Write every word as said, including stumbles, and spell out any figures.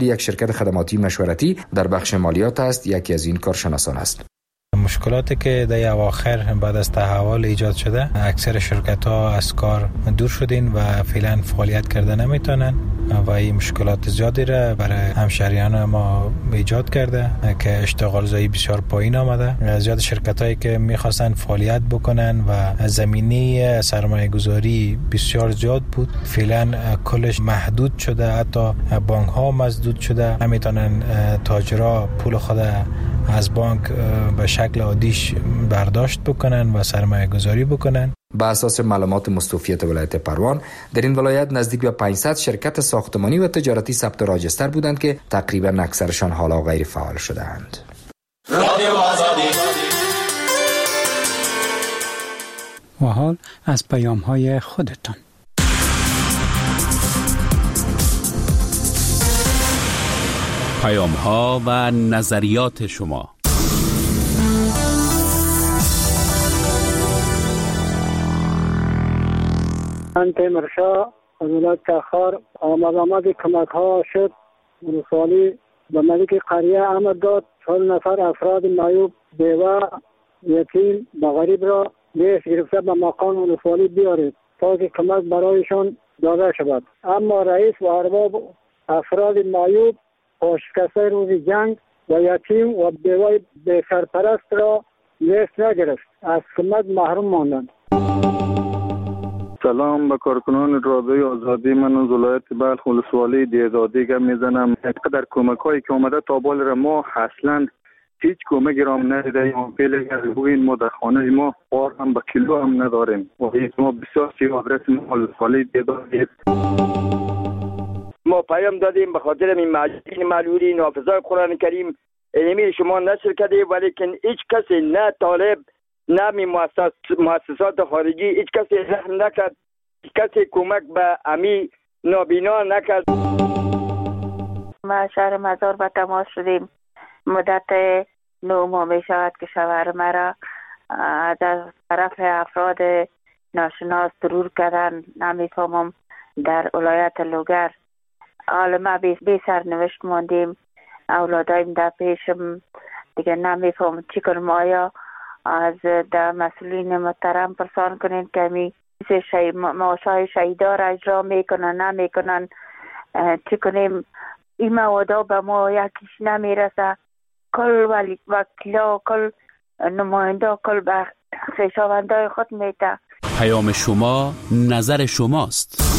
یک شرکت خدماتی مشورتی در بخش مالیات است. یکی از این کارشناسان است. مشکلاتی که در اواخر بعد از تحول ایجاد شده، اکثر شرکت ها از کار دور شدین و فعلا فعالیت کرده نمیتونن و این مشکلات زیادی را برای همشهریان ما ایجاد کرده که اشتغال زایی بسیار پایین آمده. زیاد شرکت هایی که میخواستن فعالیت بکنن و زمینه سرمایه گذاری بسیار زیاد بود، فعلا کلش محدود شده، حتی بانک ها مسدود شده، نمیتونن تاجرها پول خود از بانک به شکل عادیش برداشت بکنن و سرمایه گذاری بکنن. با اساس معلومات مستوفیت ولایت پروان، در این ولایت نزدیک به پانصد شرکت ساختمانی و تجارتی ثبت راجستر بودند که تقریبا اکثرشان حالا غیر فعال شده‌اند. و حال از پیام‌های خودتان. پیام‌ها و نظریات شما. من تیمرشاه از ولایت تخار آمد آمد کمک ها شد. ولسوالی به ملک قریه آمد داد. چهل نفر افراد معیوب، بیوه، یتیم و غریب را لیست گرفته به مقام ولسوالی بیارید تا که کمک برایشان داده شود. اما رئیس و ارباب افراد معیوب و شکسته روز جنگ و یتیم و بیوه بی سرپرست را لیست نگرفت، از کمک محروم ماندند. سلام به کارکنان رادیوی آزادی. من از ولایت بلخ ولسوالی دیزادی گپ میزنم. قدر کمک هایی که اومده تا بال را ما اصلا هیچ کمکی را هم ندیدیم. فعلا بگوین ما در خانه ما بار هم به کیلو هم نداریم و ما بسیار سی آدرس ما ولسوالی دیزادی. ما پیام دادیم به خاطر این معجزین معلولی نافذای قرآن کریم اینمی شما نشر کردیم، ولیکن هیچ کسی نه طالب نه می مؤسسات مؤسسات خارجی هیچ کسی رحم نکرد، هیچ کسی کمک به امی نابینا نکرد. ما شهر مزار به تماس شدیم. مدت نو ماه می شود که شوهر مرا از طرف افراد ناشناس ضرور کردن. نمیفهمم در ولایت لوگر. حالا ما بی سرنوشت ماندیم. اولادایم در پیشم دیگه نمیفهمم چی کنم. آیا از در مسئولین محترم پرسان کنین که می شهید معاشای شهیدا را اجرا میکنن نمیکنن، چی کنیم؟ این موادا به ما یکیش نمیرسه. کل ولی وکیلا کل نماینده کل به خویشاوندای خود میده. پیام شما نظر شماست.